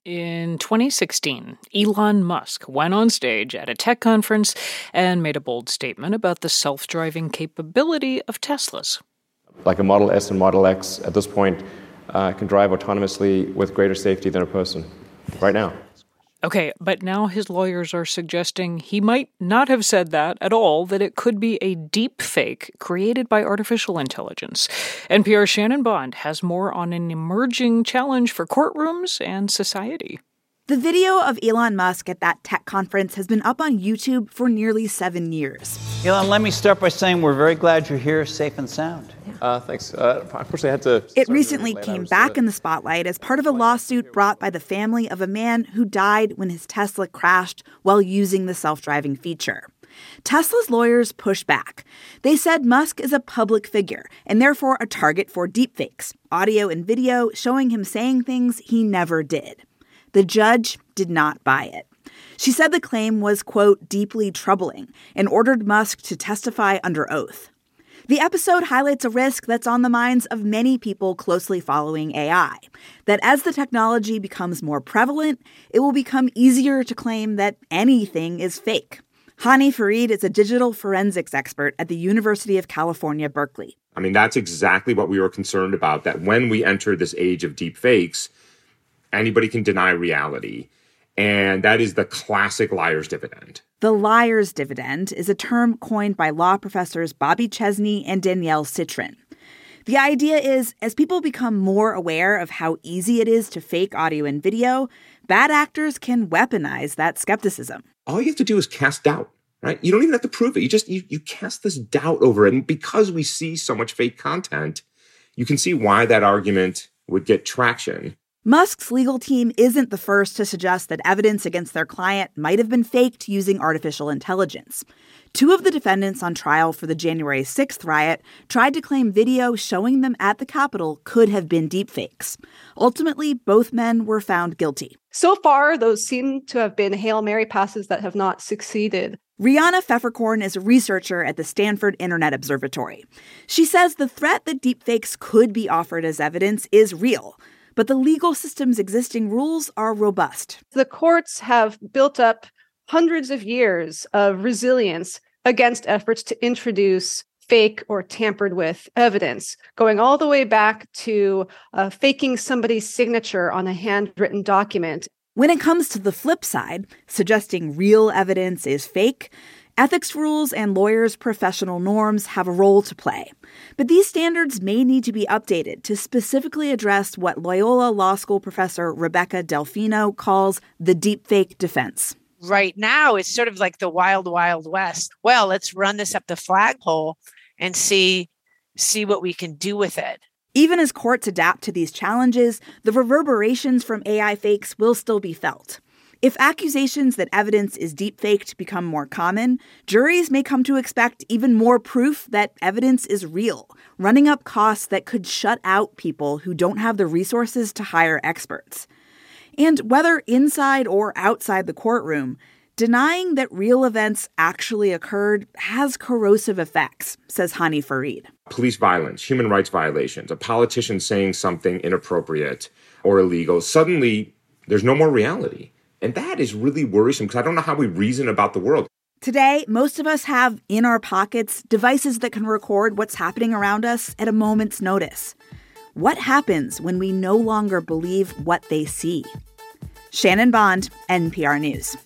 In 2016, Elon Musk went on stage at a tech conference and made a bold statement about the self-driving capability of Teslas. Like a Model S and Model X, at this point, can drive autonomously with greater safety than a person, right now. Okay, but now his lawyers are suggesting he might not have said that at all, that it could be a deep fake created by artificial intelligence. NPR's Shannon Bond has more on an emerging challenge for courtrooms and society. The video of Elon Musk at that tech conference has been up on YouTube for nearly 7 years. Elon, let me start by saying we're very glad you're here, safe and sound. Thanks. Unfortunately, I had to... It recently came back in the spotlight as part of a lawsuit brought by the family of a man who died when his Tesla crashed while using the self-driving feature. Tesla's lawyers pushed back. They said Musk is a public figure and therefore a target for deepfakes, audio and video showing him saying things he never did. The judge did not buy it. She said the claim was, quote, deeply troubling and ordered Musk to testify under oath. The episode highlights a risk that's on the minds of many people closely following AI, that as the technology becomes more prevalent, it will become easier to claim that anything is fake. Hani Farid is a digital forensics expert at the University of California, Berkeley. I mean, that's exactly what we were concerned about, that when we enter this age of deep fakes, anybody can deny reality. And that is the classic liar's dividend. The liar's dividend is a term coined by law professors Bobby Chesney and Danielle Citrin. The idea is, as people become more aware of how easy it is to fake audio and video, bad actors can weaponize that skepticism. All you have to do is cast doubt, right? You don't even have to prove it. You cast this doubt over it. And because we see so much fake content, you can see why that argument would get traction. Musk's legal team isn't the first to suggest that evidence against their client might have been faked using artificial intelligence. 2 of the defendants on trial for the January 6th riot tried to claim video showing them at the Capitol could have been deepfakes. Ultimately, both men were found guilty. So far, those seem to have been Hail Mary passes that have not succeeded. Rihanna Pfefferkorn is a researcher at the Stanford Internet Observatory. She says the threat that deepfakes could be offered as evidence is real, but the legal system's existing rules are robust. The courts have built up hundreds of years of resilience against efforts to introduce fake or tampered with evidence, going all the way back to faking somebody's signature on a handwritten document. When it comes to the flip side, suggesting real evidence is fake, ethics rules and lawyers' professional norms have a role to play. But these standards may need to be updated to specifically address what Loyola Law School professor Rebecca Delfino calls the deepfake defense. Right now, it's sort of like the wild, wild west. Well, let's run this up the flagpole and see what we can do with it. Even as courts adapt to these challenges, the reverberations from AI fakes will still be felt. If accusations that evidence is deepfaked become more common, juries may come to expect even more proof that evidence is real, running up costs that could shut out people who don't have the resources to hire experts. And whether inside or outside the courtroom, denying that real events actually occurred has corrosive effects, says Hani Farid. Police violence, human rights violations, a politician saying something inappropriate or illegal, suddenly there's no more reality. And that is really worrisome because I don't know how we reason about the world. Today, most of us have in our pockets devices that can record what's happening around us at a moment's notice. What happens when we no longer believe what they see? Shannon Bond, NPR News.